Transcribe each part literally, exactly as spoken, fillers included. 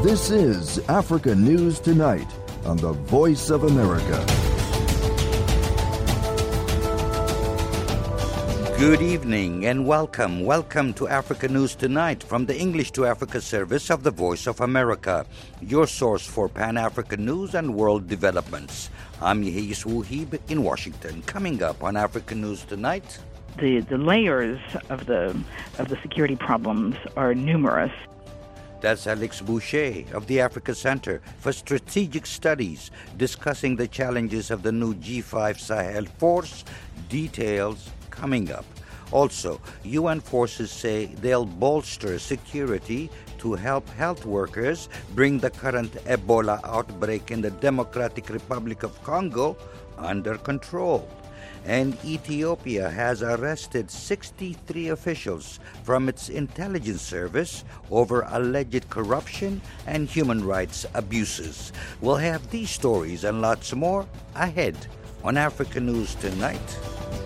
This is Africa News Tonight on the Voice of America. Good evening and welcome. Welcome to Africa News Tonight from the English to Africa service of the Voice of America, your source for Pan-African news and world developments. I'm Yehis Wuhib in Washington. Coming up on Africa News Tonight, the the layers of the of the security problems are numerous. That's Alex Boucher of the Africa Center for Strategic Studies discussing the challenges of the new G five Sahel force. Details coming up. Also, U N forces say they'll bolster security to help health workers bring the current Ebola outbreak in the Democratic Republic of Congo under control. And Ethiopia has arrested sixty-three officials from its intelligence service over alleged corruption and human rights abuses. We'll have these stories and lots more ahead on Africa News Tonight.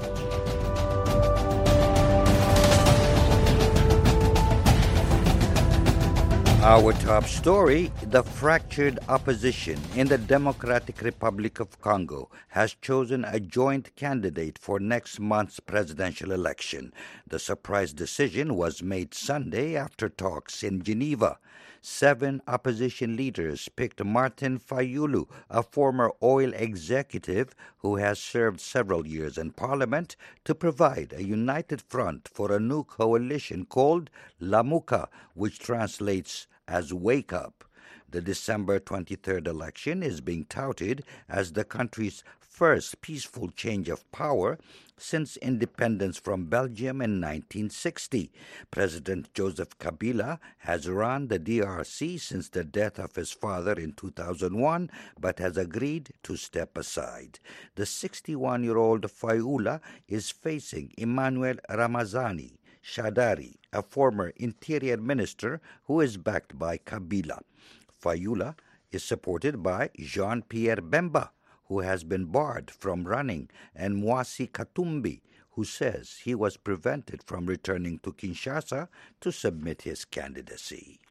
Our top story, the fractured opposition in the Democratic Republic of Congo has chosen a joint candidate for next month's presidential election. The surprise decision was made Sunday after talks in Geneva. Seven opposition leaders picked Martin Fayulu, a former oil executive who has served several years in parliament, to provide a united front for a new coalition called Lamuka, which translates as Wake Up. The December twenty-third election is being touted as the country's first peaceful change of power since independence from Belgium in nineteen sixty. President Joseph Kabila has run the D R C since the death of his father in two thousand one, but has agreed to step aside. The sixty-one-year-old Fayulu is facing Emmanuel Ramazani Shadari, a former interior minister who is backed by Kabila. Fayulu is supported by Jean-Pierre Bemba, who has been barred from running, and Mwasi Katumbi, who says he was prevented from returning to Kinshasa to submit his candidacy.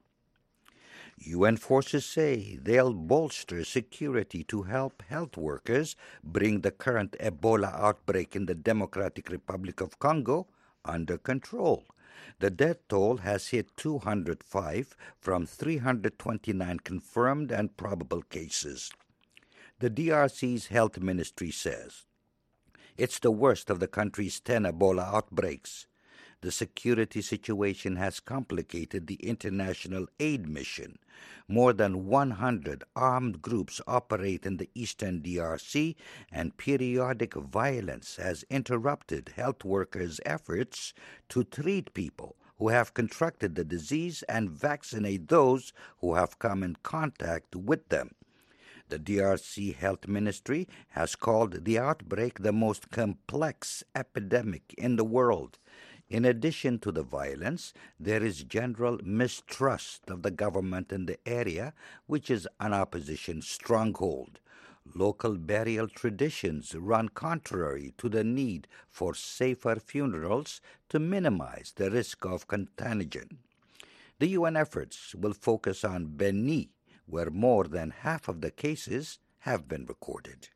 U N forces say they'll bolster security to help health workers bring the current Ebola outbreak in the Democratic Republic of Congo under control. The death toll has hit two hundred five from three hundred twenty-nine confirmed and probable cases. The D R C's health ministry says it's the worst of the country's ten Ebola outbreaks. The security situation has complicated the international aid mission. More than one hundred armed groups operate in the eastern D R C, and periodic violence has interrupted health workers' efforts to treat people who have contracted the disease and vaccinate those who have come in contact with them. The D R C Health Ministry has called the outbreak the most complex epidemic in the world. In addition to the violence, there is general mistrust of the government in the area, which is an opposition stronghold. Local burial traditions run contrary to the need for safer funerals to minimize the risk of contagion. The U N efforts will focus on Beni, where more than half of the cases have been recorded.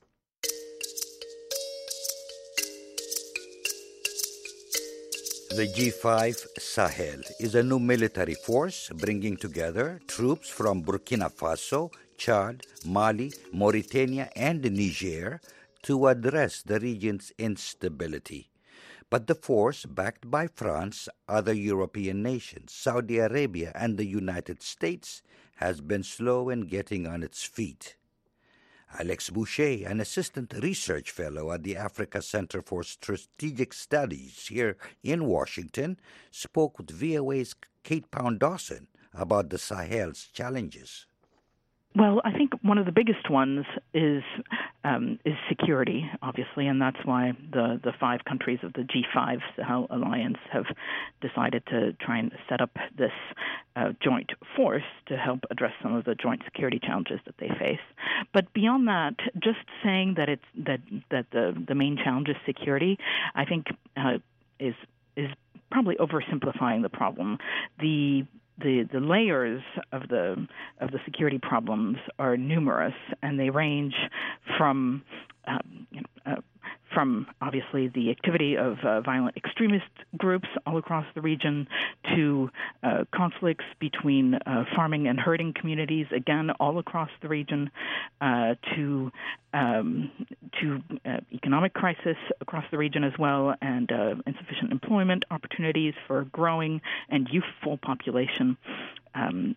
The G five Sahel is a new military force bringing together troops from Burkina Faso, Chad, Mali, Mauritania, and Niger to address the region's instability. But the force, backed by France, other European nations, Saudi Arabia, and the United States, has been slow in getting on its feet. Alex Boucher, an assistant research fellow at the Africa Center for Strategic Studies here in Washington, spoke with V O A's Kate Pound-Dawson about the Sahel's challenges. Well, I think one of the biggest ones is um, is security, obviously, and that's why the, the five countries of the G five Sahel Alliance have decided to try and set up this uh, joint force to help address some of the joint security challenges that they face. But beyond that, just saying that it's that that the the main challenge is security, I think uh, is is probably oversimplifying the problem. The the the layers of the of the security problems are numerous, and they range from um, you know, uh, from obviously the activity of uh, violent extremist groups all across the region to uh, conflicts between uh, farming and herding communities, again, all across the region, uh, to um, to uh, economic crisis across the region as well, and uh, insufficient employment opportunities for a growing and youthful population. Um,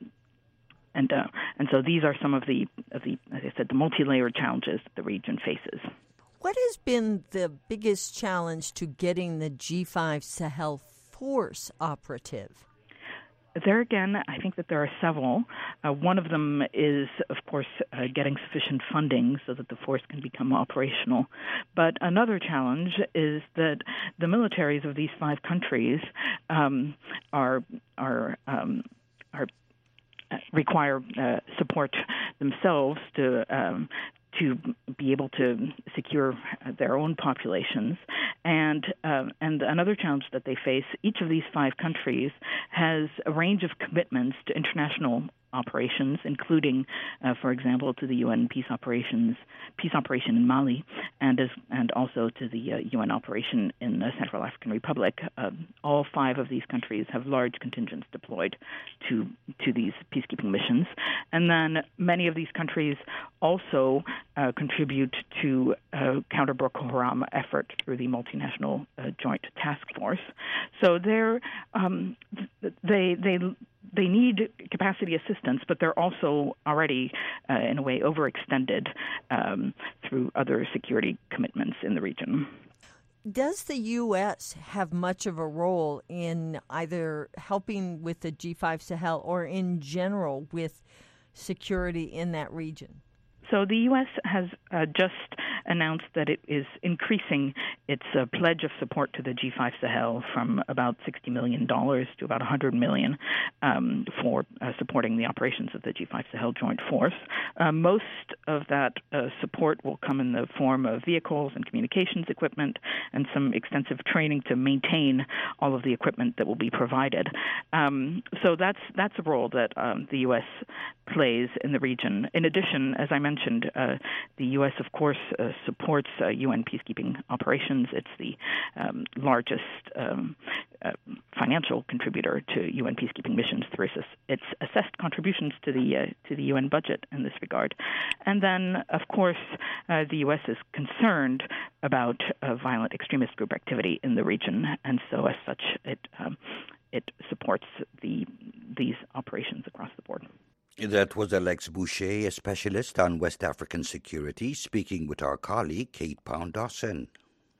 and uh, and so these are some of the, of the, as I said, the multi-layered challenges that the region faces. What has been the biggest challenge to getting the G five Sahel force operative? There again, I think that there are several. Uh, one of them is, of course, uh, getting sufficient funding so that the force can become operational. But another challenge is that the militaries of these five countries um, are are um, are uh, require uh, support themselves to. Um, to be able to secure their own populations. And um, and another challenge that they face, each of these five countries has a range of commitments to international operations, including, uh, for example, to the U N peace operations, peace operation in Mali, and as and also to the uh, U N operation in the Central African Republic. Uh, all five of these countries have large contingents deployed to to these peacekeeping missions, and then many of these countries also uh, contribute to uh, counter Boko Haram effort through the multinational uh, joint task force. So they're um, they they. They need capacity assistance, but they're also already, uh, in a way, overextended um, through other security commitments in the region. Does the U S have much of a role in either helping with the G five Sahel or in general with security in that region? So the U S has uh, just announced that it is increasing its uh, pledge of support to the G five Sahel from about sixty million dollars to about one hundred million dollars um, for uh, supporting the operations of the G five Sahel Joint Force. Uh, most of that uh, support will come in the form of vehicles and communications equipment and some extensive training to maintain all of the equipment that will be provided. Um, so that's that's a role that um, the U S plays in the region. In addition, as I mentioned, Uh, the U S, of course, uh, supports uh, U N peacekeeping operations. It's the um, largest um, uh, financial contributor to U N peacekeeping missions through its assessed contributions to the uh, to the U N budget in this regard. And then, of course, uh, the U S is concerned about uh, violent extremist group activity in the region, and so as such, it um, it supports the these operations across the board. That was Alex Boucher, a specialist on West African security, speaking with our colleague Kate Pound-Dawson.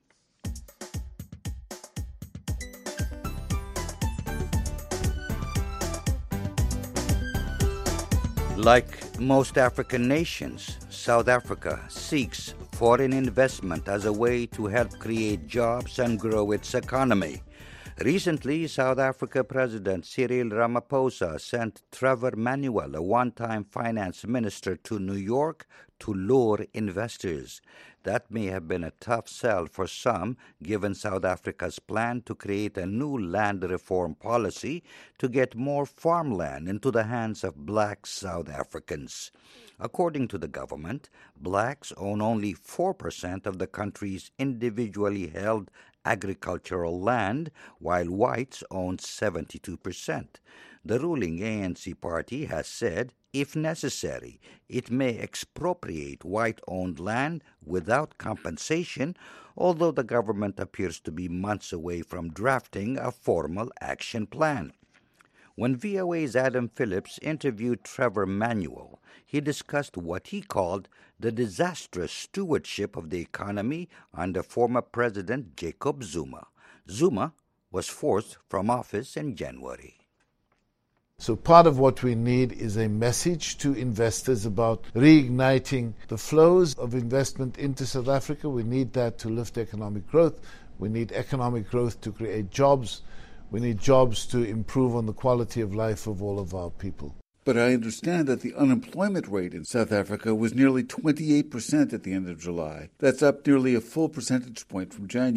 Like most African nations, South Africa seeks foreign investment as a way to help create jobs and grow its economy. Recently, South Africa President Cyril Ramaphosa sent Trevor Manuel, a one-time finance minister, to New York to lure investors. That may have been a tough sell for some, given South Africa's plan to create a new land reform policy to get more farmland into the hands of black South Africans. According to the government, blacks own only four percent of the country's individually held agricultural land, while whites own seventy-two percent. The ruling A N C party has said, if necessary, it may expropriate white-owned land without compensation, although the government appears to be months away from drafting a formal action plan. When V O A's Adam Phillips interviewed Trevor Manuel, he discussed what he called the disastrous stewardship of the economy under former President Jacob Zuma. Zuma was forced from office in January. So part of what we need is a message to investors about reigniting the flows of investment into South Africa. We need that to lift economic growth. We need economic growth to create jobs. We need jobs to improve on the quality of life of all of our people. But I understand that the unemployment rate in South Africa was nearly twenty-eight percent at the end of July. That's up nearly a full percentage point from January.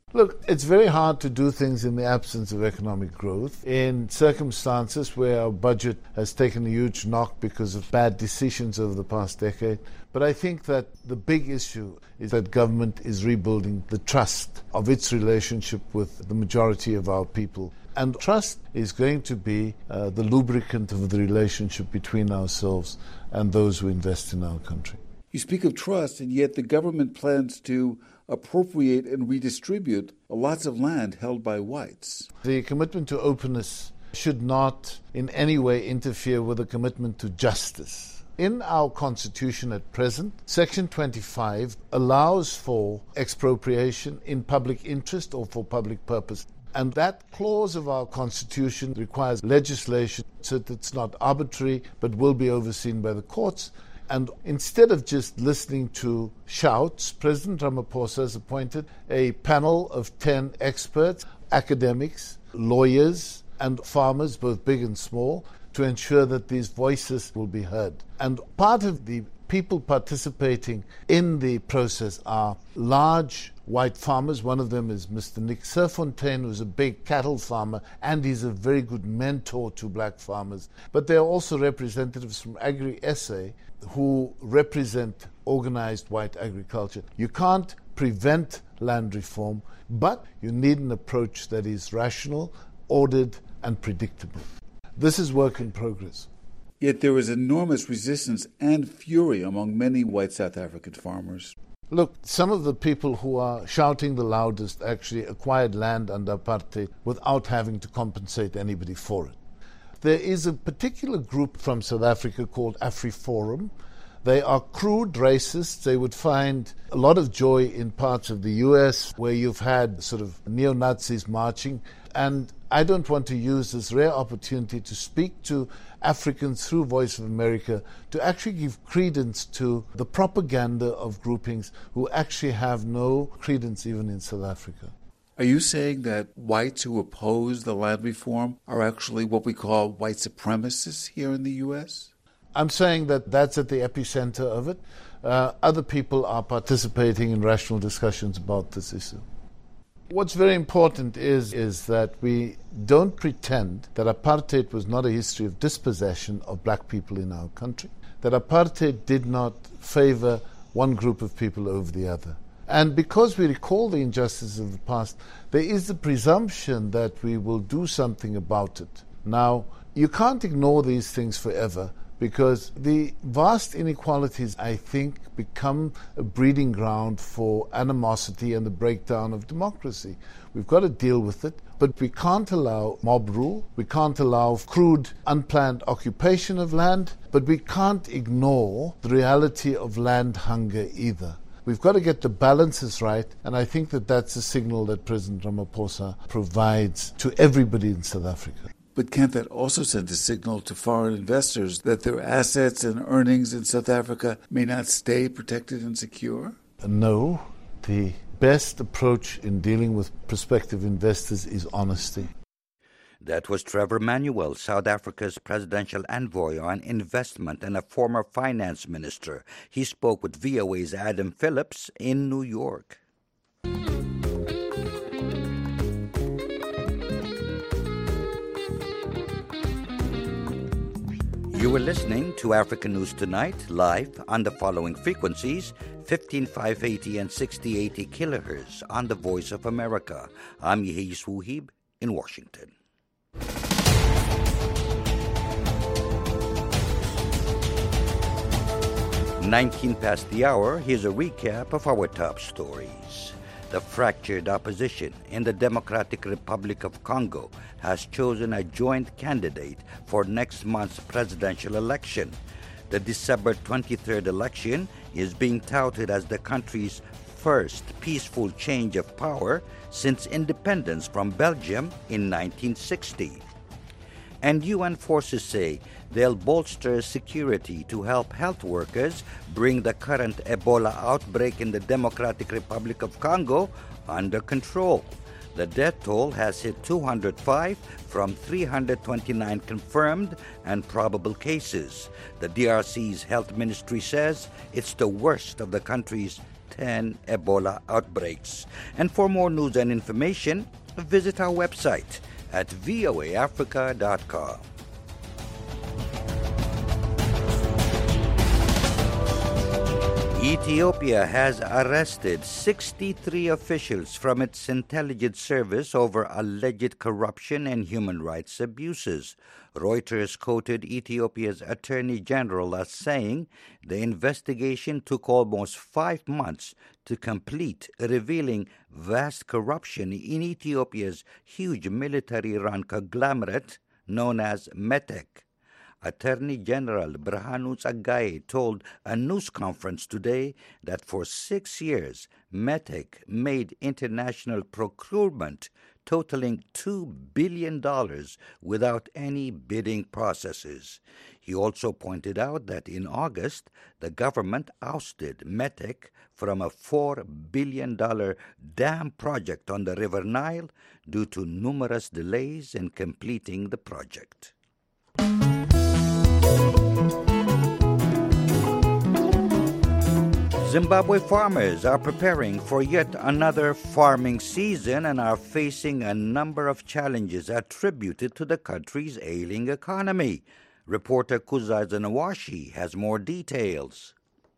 Look, it's very hard to do things in the absence of economic growth in circumstances where our budget has taken a huge knock because of bad decisions over the past decade. But I think that the big issue is that government is rebuilding the trust of its relationship with the majority of our people. And trust is going to be uh, the lubricant of the relationship between ourselves and those who invest in our country. You speak of trust, and yet the government plans to appropriate and redistribute lots of land held by whites. The commitment to openness should not in any way interfere with the commitment to justice. In our Constitution at present, Section twenty-five allows for expropriation in public interest or for public purpose. And that clause of our Constitution requires legislation so that it's not arbitrary but will be overseen by the courts. And instead of just listening to shouts, President Ramaphosa has appointed a panel of ten experts, academics, lawyers, and farmers, both big and small, to ensure that these voices will be heard. And part of the people participating in the process are large white farmers. One of them is Mister Nick Serfontaine, who's a big cattle farmer, and he's a very good mentor to black farmers. But there are also representatives from Agri-S A who represent organized white agriculture. You can't prevent land reform, but you need an approach that is rational, ordered, and predictable. This is work in progress. Yet there is enormous resistance and fury among many white South African farmers. Look, some of the people who are shouting the loudest actually acquired land under apartheid without having to compensate anybody for it. There is a particular group from South Africa called AfriForum. They are crude racists. They would find a lot of joy in parts of the U S where you've had sort of neo-Nazis marching. And I don't want to use this rare opportunity to speak to Africans through Voice of America to actually give credence to the propaganda of groupings who actually have no credence even in South Africa. Are you saying that whites who oppose the land reform are actually what we call white supremacists here in the U S? I'm saying that that's at the epicenter of it. Uh, other people are participating in rational discussions about this issue. What's very important is, is that we don't pretend that apartheid was not a history of dispossession of black people in our country, that apartheid did not favor one group of people over the other. And because we recall the injustices of the past, there is the presumption that we will do something about it. Now, you can't ignore these things forever because the vast inequalities, I think, become a breeding ground for animosity and the breakdown of democracy. We've got to deal with it, but we can't allow mob rule, we can't allow crude, unplanned occupation of land, but we can't ignore the reality of land hunger either. We've got to get the balances right, and I think that that's a signal that President Ramaphosa provides to everybody in South Africa. But can't that also send a signal to foreign investors that their assets and earnings in South Africa may not stay protected and secure? No. The best approach in dealing with prospective investors is honesty. That was Trevor Manuel, South Africa's presidential envoy on investment and a former finance minister. He spoke with V O A's Adam Phillips in New York. You were listening to African News Tonight, live on the following frequencies, fifteen five eighty and sixty eighty kilohertz on the Voice of America. I'm Yehi Suhib in Washington. nineteen past the hour, here's a recap of our top stories. The fractured opposition in the Democratic Republic of Congo has chosen a joint candidate for next month's presidential election. The December twenty-third election is being touted as the country's first peaceful change of power since independence from Belgium in nineteen sixty. And U N forces say they'll bolster security to help health workers bring the current Ebola outbreak in the Democratic Republic of Congo under control. The death toll has hit two hundred five from three hundred twenty-nine confirmed and probable cases. The D R C's health ministry says it's the worst of the country's ten Ebola outbreaks. And for more news and information, visit our website at voa africa dot com. Ethiopia has arrested sixty-three officials from its intelligence service over alleged corruption and human rights abuses. Reuters quoted Ethiopia's Attorney General as saying the investigation took almost five months to complete, revealing vast corruption in Ethiopia's huge military-run conglomerate known as METEC. Attorney General Birhanu Tsaggaye told a news conference today that for six years, METEC made international procurement totaling two billion dollars without any bidding processes. He also pointed out that in August, the government ousted METEC from a four billion dollars dam project on the River Nile due to numerous delays in completing the project. Zimbabwe farmers are preparing for yet another farming season and are facing a number of challenges attributed to the country's ailing economy. Reporter Kuzai Zanawashi has more details.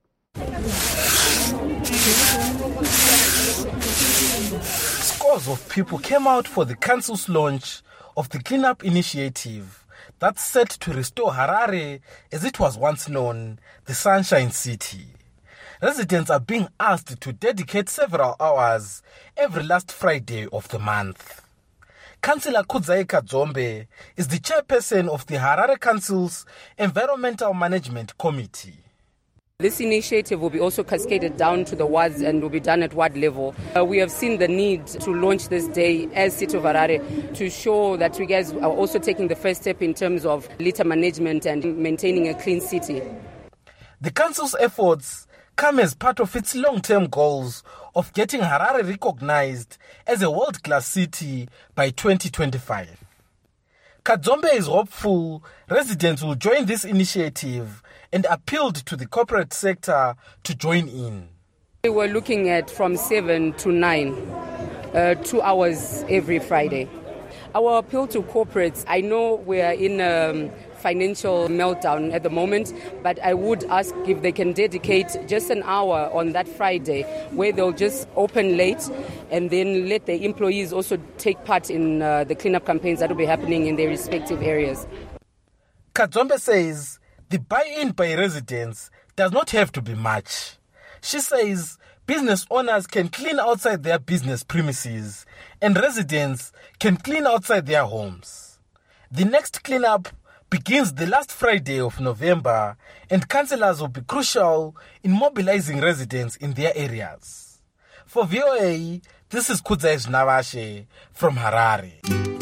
Scores of people came out for the council's launch of the cleanup initiative that's set to restore Harare as it was once known, the Sunshine City. Residents are being asked to dedicate several hours every last Friday of the month. Councillor Kudzai Kadzombe is the chairperson of the Harare Council's Environmental Management Committee. This initiative will be also cascaded down to the wards and will be done at ward level. Uh, we have seen the need to launch this day as City of Harare to show that we guys are also taking the first step in terms of litter management and maintaining a clean city. The council's efforts come as part of its long-term goals of getting Harare recognized as a world-class city by twenty twenty-five. Kadzombe is hopeful residents will join this initiative and appealed to the corporate sector to join in. We were looking at from seven to nine, uh, two hours every Friday. Our appeal to corporates, I know we are in a financial meltdown at the moment, but I would ask if they can dedicate just an hour on that Friday where they'll just open late and then let the employees also take part in uh, the cleanup campaigns that will be happening in their respective areas. Kadzombe says the buy-in by residents does not have to be much. She says business owners can clean outside their business premises and residents can clean outside their homes. The next cleanup begins the last Friday of November, and councillors will be crucial in mobilizing residents in their areas. For V O A, this is Kudzai Navashe from Harare.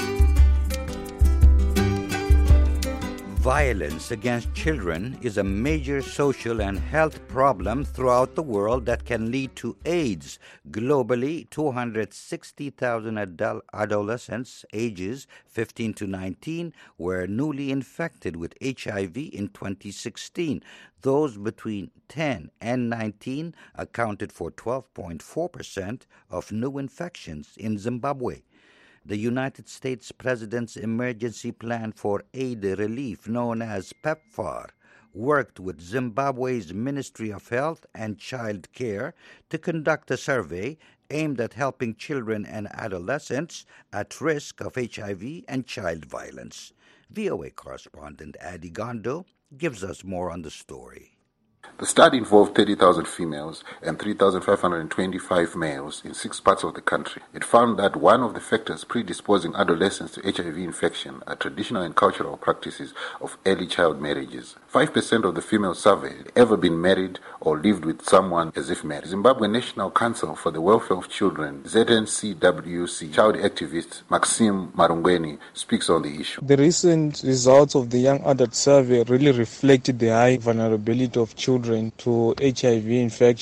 Violence against children is a major social and health problem throughout the world that can lead to AIDS. Globally, two hundred sixty thousand adult adolescents ages fifteen to nineteen were newly infected with H I V in twenty sixteen. Those between ten and nineteen accounted for twelve point four percent of new infections in Zimbabwe. The United States President's Emergency Plan for Aid Relief, known as PEPFAR, worked with Zimbabwe's Ministry of Health and Child Care to conduct a survey aimed at helping children and adolescents at risk of H I V and child violence. V O A correspondent Adi Gondo gives us more on the story. The study involved thirty thousand females and three thousand five hundred twenty-five males in six parts of the country. It found that one of the factors predisposing adolescents to H I V infection are traditional and cultural practices of early child marriages. five percent of the females surveyed ever been married or lived with someone as if married. Zimbabwe National Council for the Welfare of Children, Z N C W C, child activist Maxime Marungweni speaks on the issue. The recent results of the young adult survey really reflected the high vulnerability of children to H I V infection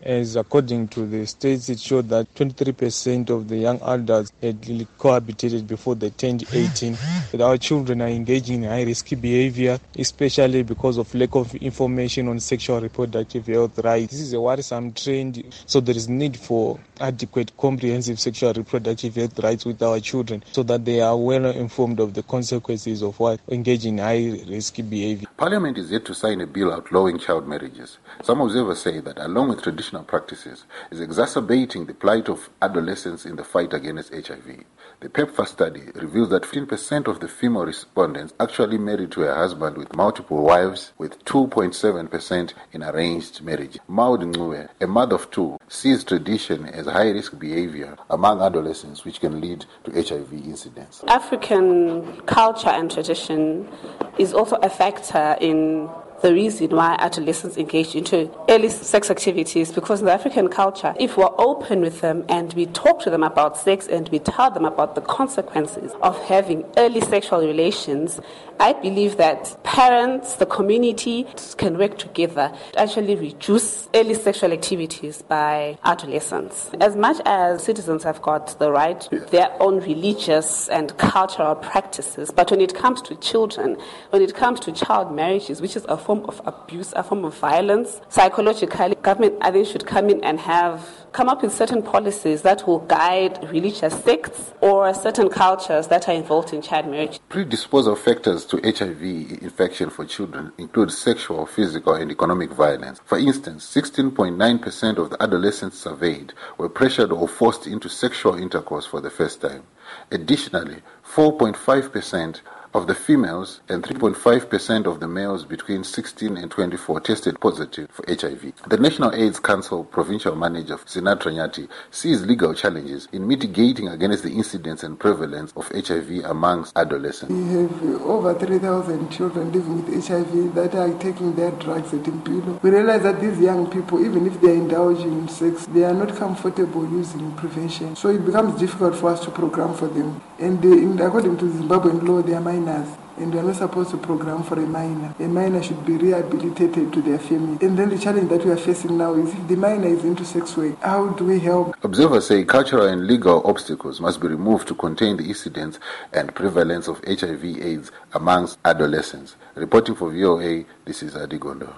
as according to the states, it showed that twenty-three percent of the young adults had really cohabitated before they turned eighteen. But our children are engaging in high-risk behavior, especially because of lack of information on sexual reproductive health rights. This is a worrisome trend, so there is need for adequate, comprehensive sexual reproductive health rights with our children so that they are well informed of the consequences of what engaging in high-risk behavior. Parliament is yet to sign a bill outlawing child marriages. Some observers say that, along with traditional practices, is exacerbating the plight of adolescents in the fight against H I V. The PEPFAR study reveals that fifteen percent of the female respondents actually married to a husband with multiple wives, with two point seven percent in arranged marriage. Maud Ngwe, a mother of two, sees tradition as high-risk behavior among adolescents, which can lead to H I V incidents. African culture and tradition is also a factor in the reason why adolescents engage into early sex activities, because in the African culture, if we're open with them and we talk to them about sex and we tell them about the consequences of having early sexual relations, I believe that parents, the community can work together to actually reduce early sexual activities by adolescents. As much as citizens have got the right to their own religious and cultural practices, but when it comes to children, when it comes to child marriages, which is a form of abuse, a form of violence, psychologically, government I think should come in and have come up with certain policies that will guide religious sects or certain cultures that are involved in child marriage. Predisposal factors to H I V infection for children include sexual, physical, and economic violence. For instance, sixteen point nine percent of the adolescents surveyed were pressured or forced into sexual intercourse for the first time. Additionally, four point five percent of the females and three point five percent of the males between sixteen and twenty-four tested positive for H I V. The National AIDS Council provincial manager Sinatra Nyati sees legal challenges in mitigating against the incidence and prevalence of H I V amongst adolescents. We have over three thousand children living with H I V that are taking their drugs at Impilo. We realize that these young people, even if they are indulging in sex, they are not comfortable using prevention. So it becomes difficult for us to program for them. And they, in, according to Zimbabwean law, they are minors. And we are not supposed to program for a minor. A minor should be rehabilitated to their family. And then the challenge that we are facing now is if the minor is into sex work, how do we help? Observers say cultural and legal obstacles must be removed to contain the incidence and prevalence of H I V AIDS amongst adolescents. Reporting for V O A, this is Adi Gondo.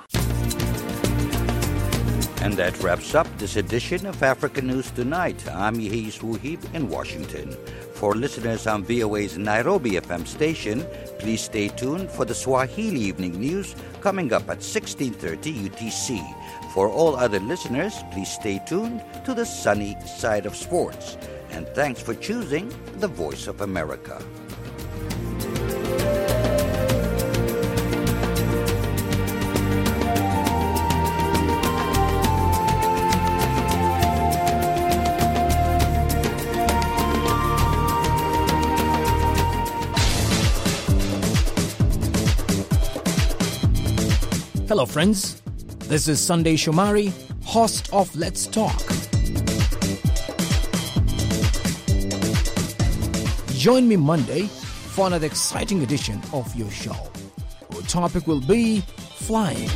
And that wraps up this edition of Africa News Tonight. I'm Yehis Wuhib in Washington. For listeners on V O A's Nairobi F M station, please stay tuned for the Swahili Evening News coming up at sixteen thirty U T C. For all other listeners, please stay tuned to the sunny side of sports. And thanks for choosing the Voice of America. Hello friends, this is Sunday Shomari, host of Let's Talk. Join me Monday for another exciting edition of your show. Our topic will be flying.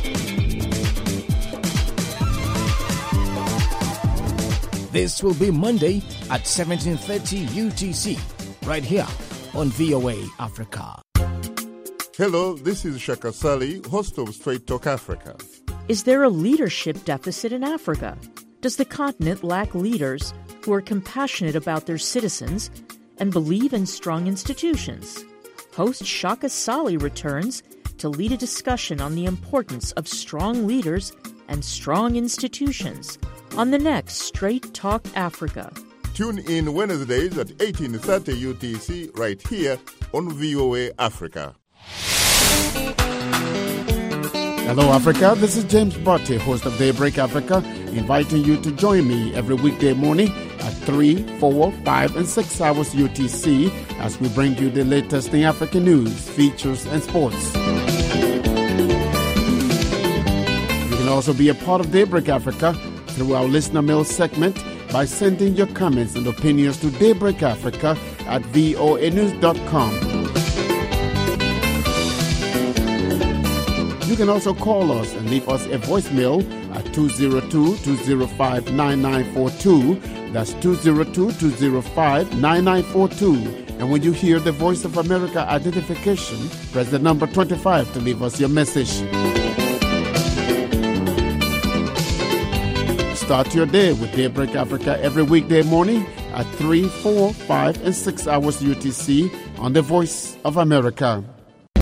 This will be Monday at seventeen thirty U T C, right here on V O A Africa. Hello, this is Shaka Sali, host of Straight Talk Africa. Is there a leadership deficit in Africa? Does the continent lack leaders who are compassionate about their citizens and believe in strong institutions? Host Shaka Sali returns to lead a discussion on the importance of strong leaders and strong institutions on the next Straight Talk Africa. Tune in Wednesdays at eighteen thirty U T C right here on V O A Africa. Hello, Africa. This is James Botte, host of Daybreak Africa, inviting you to join me every weekday morning at three, four, five, and six hours U T C as we bring you the latest in African news, features, and sports. You can also be a part of Daybreak Africa through our listener mail segment by sending your comments and opinions to daybreakafrica at voa news dot com. You can also call us and leave us a voicemail at two zero two, two zero five, nine nine four two. That's two zero two, two zero five, nine nine four two. And when you hear the Voice of America identification, press the number twenty-five to leave us your message. Start your day with Daybreak Africa every weekday morning at three, four, five, and six hours U T C on the Voice of America.